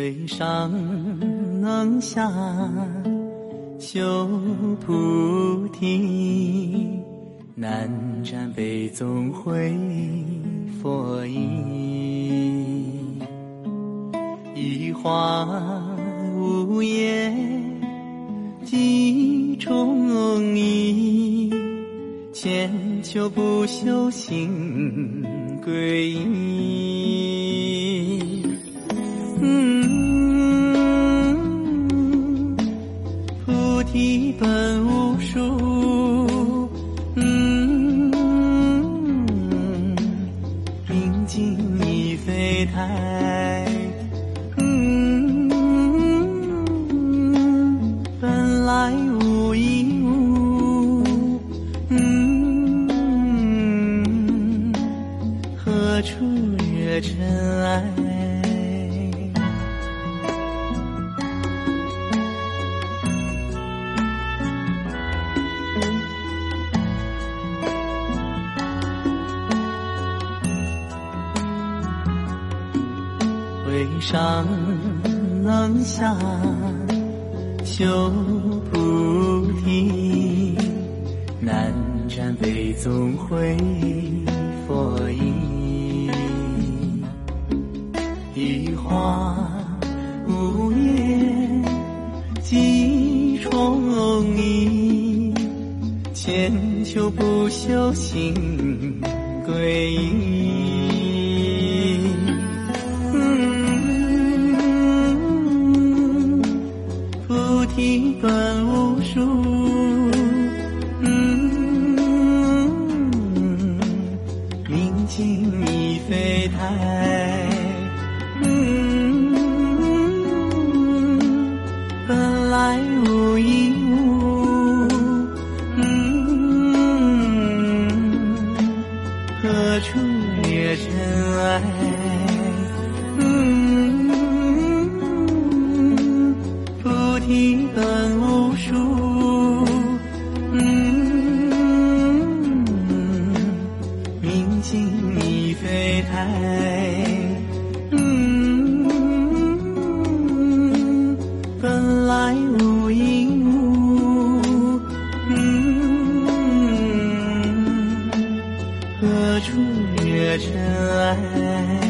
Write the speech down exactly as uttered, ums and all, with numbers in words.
水上能下修菩提，南瞻北宗会佛意。一花无叶几重意，千秋不朽心归依。嗯，菩提本无树，嗯，明镜亦非台，嗯，本来无一物，嗯，何处惹尘埃？水上能下修菩提，南瞻北宗会佛意。一花无叶几重意，千秋不朽心归依。菩提本无树，嗯，明镜亦非台，嗯，本来无一物，嗯，何处惹尘埃？菩提本无树，嗯，明镜亦非台，嗯，本来无一物，嗯，何处惹尘埃？